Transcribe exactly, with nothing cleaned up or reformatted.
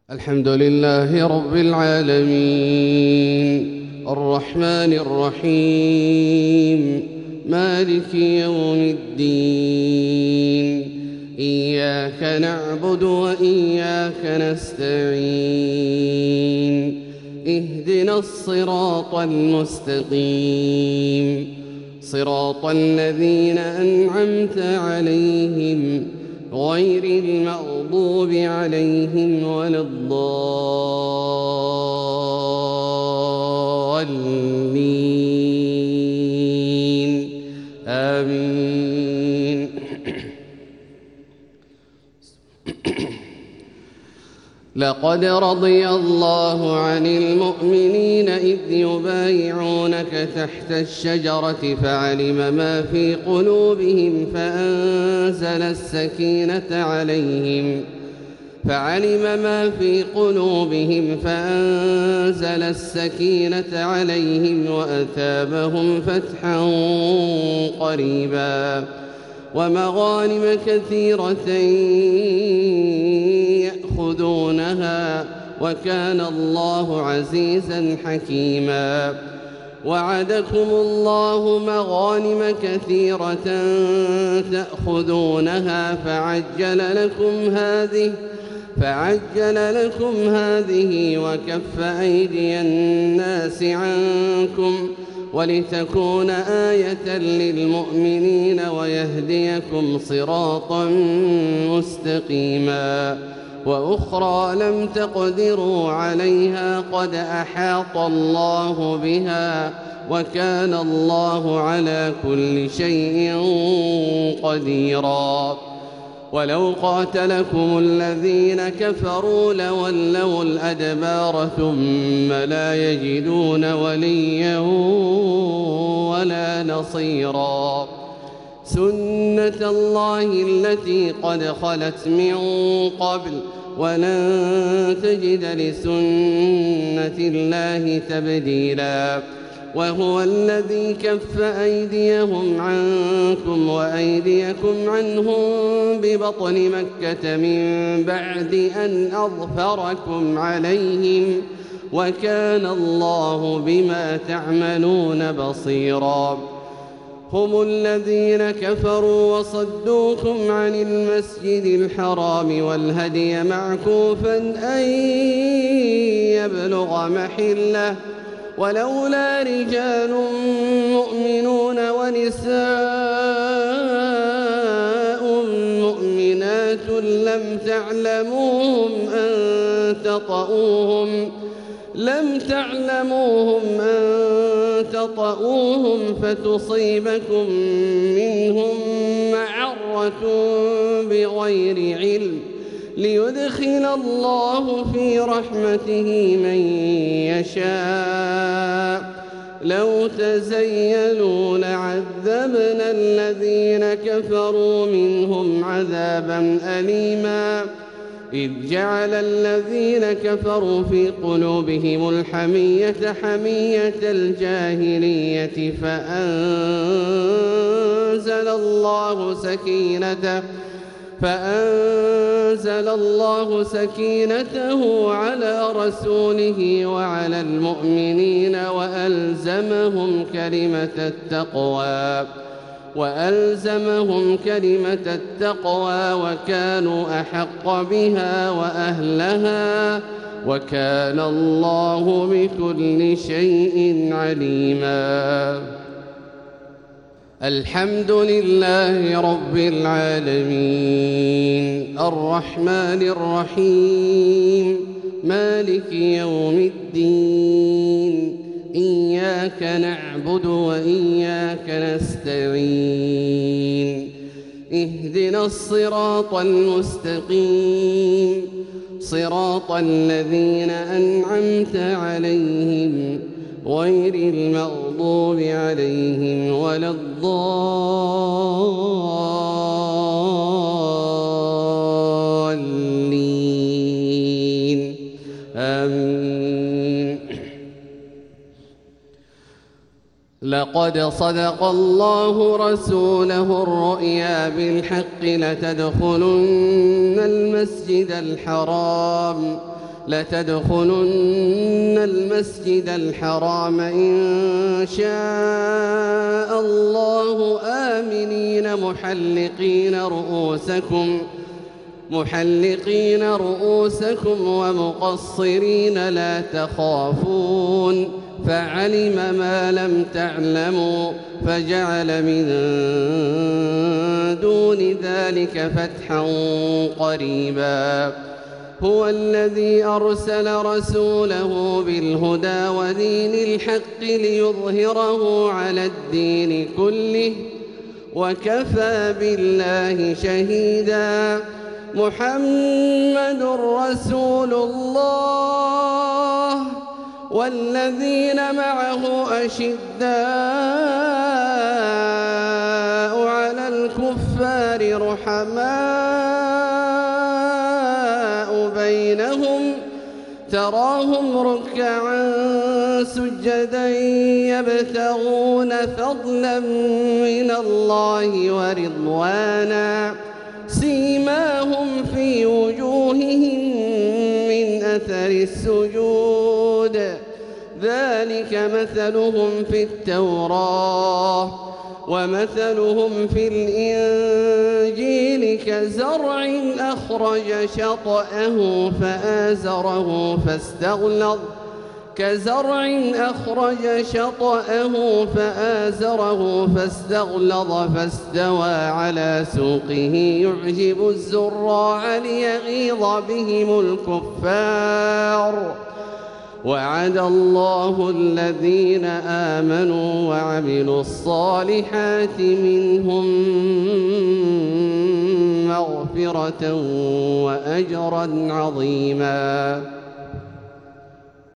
الحمد لله رب العالمين الرحمن الرحيم مالك يوم الدين إياك نعبد وإياك نستعين اهدنا الصراط المستقيم صراط الذين أنعمت عليهم غير المغضوب عليهم ولا الضالين آمين. لقد رضي الله عن المؤمنين إذ يبايعونك تحت الشجرة فعلم ما في قلوبهم فأنزل السكينة عليهم فعلم ما في قلوبهم فأنزل السكينة عليهم وأثابهم فتحا قريبا ومغانم كثيرة يأخذونها وكان الله عزيزا حكيما. وعدكم الله مغانم كثيرة تأخذونها فعجل لكم هذه فعجل لكم هذه وكف أيدي الناس عنكم ولتكون آية للمؤمنين ويهديكم صراطا مستقيما. وأخرى لم تقدروا عليها قد أحاط الله بها وكان الله على كل شيء قديرا. ولو قاتلكم الذين كفروا لولوا الأدبار ثم لا يجدون وليا ولا نصيرا. سنة الله التي قد خلت من قبل ولن تجد لسنة الله تبديلا. وهو الذي كف أيديهم عنكم وأيديكم عنهم ببطن مكة من بعد أن أظفركم عليهم وكان الله بما تعملون بصيرا. هم الذين كفروا وصدوكم عن المسجد الحرام والهدي معكوفا أن يبلغ محله ولولا رجال مؤمنون ونساء مؤمنات لم تعلموهم أن تطؤوهم لم تعلموهم أن تطؤوهم فتصيبكم منهم معرة بغير علم ليدخل الله في رحمته من يشاء. لو تزيلوا لعذبنا الذين كفروا منهم عذابا أليما. إذ جعل الذين كفروا في قلوبهم الحمية حمية الجاهلية فأنزل الله سكينته فأنزل الله سكينته على رسوله وعلى المؤمنين وألزمهم كلمة التقوى وألزمهم كلمة التقوى وكانوا أحق بها وأهلها وكان الله بكل شيء عليما. الحمد لله رب العالمين الرحمن الرحيم مالك يوم الدين إياك نعبد وإياك نستعين اهدنا الصراط المستقيم صراط الذين أنعمت عليهم غير المغضوب عليهم ولا الضالين آمين. لقد صدق الله رسوله الرؤيا بالحق لتدخلن المسجد الحرام لتدخلن المسجد الحرام إن شاء الله آمنين محلقين رؤوسكم محلقين رؤوسكم ومقصرين لا تخافون فعلم ما لم تعلموا فجعل من دون ذلك فتحا قريبا هو الذي أرسل رسوله بالهدى ودين الحق ليظهره على الدين كله وكفى بالله شهيدا محمد رسول الله والذين معه أشداء على الكفار رحماء بينهم تراهم ركعا سجدا يبتغون فضلا من الله ورضوانا سيماهم في وجوههم من أثر السجود ذلك مثلهم في التوراة ومثلهم في الإنجيل كزرع أخرج شطأه فآزره فاستغلظ كزرع أخرج شطأه فآزره فاستغلظ فاستوى على سوقه يعجب الزراع ليغيظ بهم الكفار وعد الله الذين آمنوا وعملوا الصالحات منهم مغفرة وأجرا عظيما.